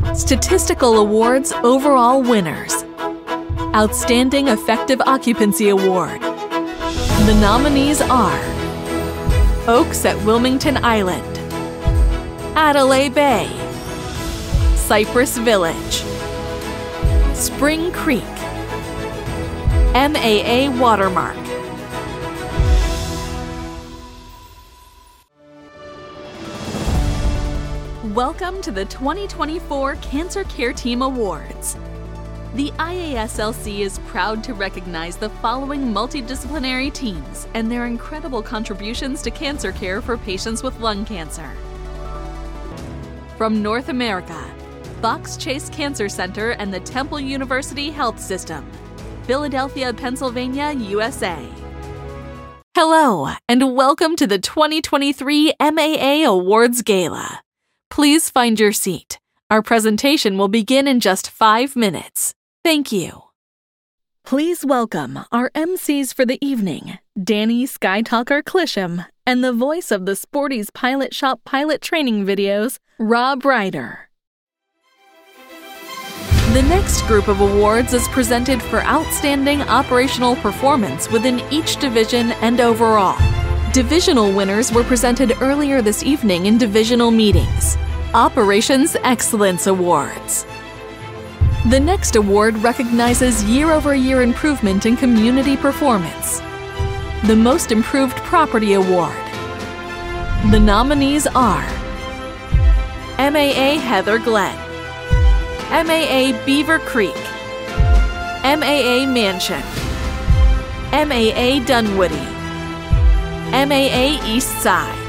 Statistical Awards overall winners. Outstanding Effective Occupancy Award. The nominees are Oaks at Wilmington Island, Adelaide Bay, Cypress Village, Spring Creek, MAA Watermark. Welcome to the 2024 Cancer Care Team Awards. The IASLC is proud to recognize the following multidisciplinary teams and their incredible contributions to cancer care for patients with lung cancer. From North America, Fox Chase Cancer Center and the Temple University Health System, Philadelphia, Pennsylvania, USA. Hello, and welcome to the 2023 MAA Awards Gala. Please find your seat. Our presentation will begin in just 5 minutes. Thank you. Please welcome our MCs for the evening, Danny Skytalker Clisham, and the voice of the Sporty's Pilot Shop pilot training videos, Rob Ryder. The next group of awards is presented for outstanding operational performance within each division and overall. Divisional winners were presented earlier this evening in divisional meetings. Operations Excellence Awards. The next award recognizes year-over-year improvement in community performance. The Most Improved Property Award. The nominees are MAA Heather Glen, MAA Beaver Creek, MAA Mansion, MAA Dunwoody, MAA East Side.